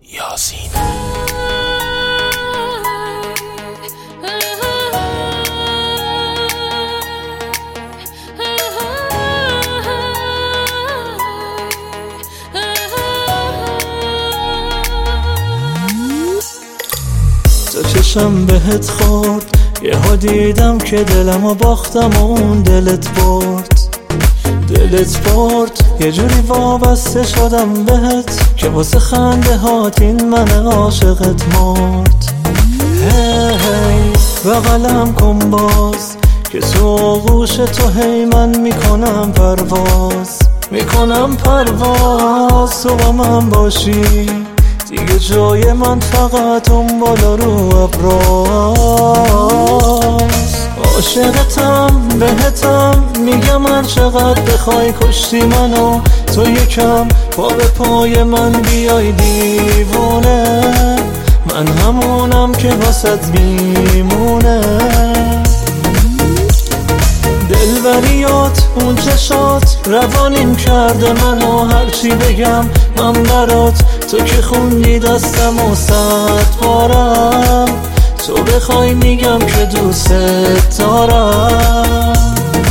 یاسین. تو چشم بهت خورد، یهو دیدم که دلمو باختم و اون دلت برد. یه جوری وابسته شدم بهت که واسه خنده هات این من عاشقت مرد. هی بغلم کن باز که تو آغوش تو هی من میکنم پرواز تو با من باشی دیگه جای من فقط اون بالا رو ابراز. عاشقتم بهتم میگم هر چقدر بخوای کشتی منو، تو یکم پا به پای من بیای دیوونه، من همونم که واسط میمونه. دلبریات اون چشات روانیم کرده منو، هرچی بگم من برات تو که خوندی دستم و 100 بارم، تو بخوای میگم که دوست دارم.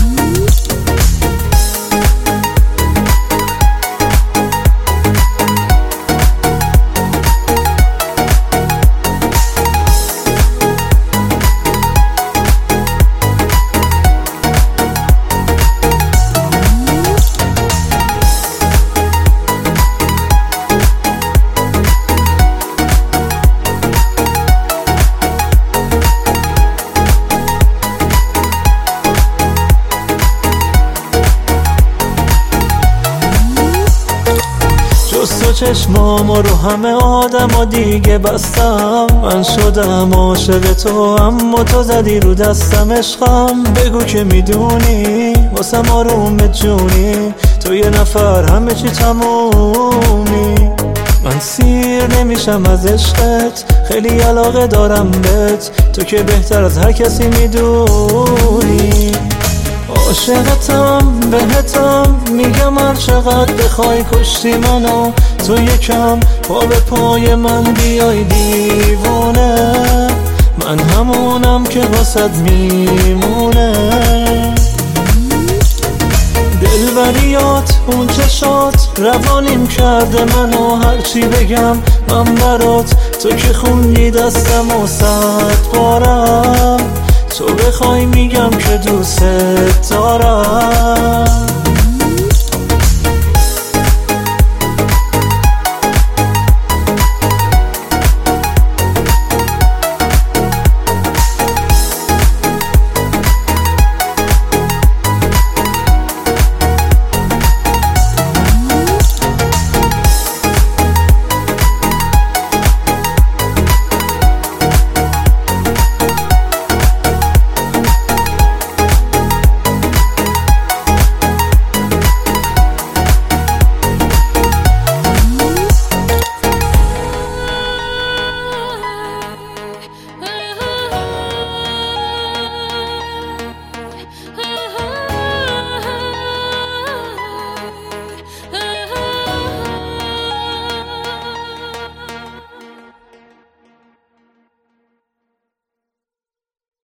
تو چشمامو رو همه آدم دیگه بستم، من شدم عاشق تو اما تو زدی رو دستم. عشقم بگو که میدونی واسم آروم جونی، تو یه نفر همه چی تمومی. من سیر نمیشم از عشقت، خیلی علاقه دارم بهت، تو که بهتر از هر کسی میدونی. عاشقتم بهتم میگم هر چقدر بخوای کشتی منو، تو یکم پا به پای من بیای دیوونه، من همونم که واسط میمونه. دلبریات اون چشات روانیم کرده منو، هرچی بگم من برات تو که خوندی دستم و 100 بارم، تو بخوای میگم که دوست دارم.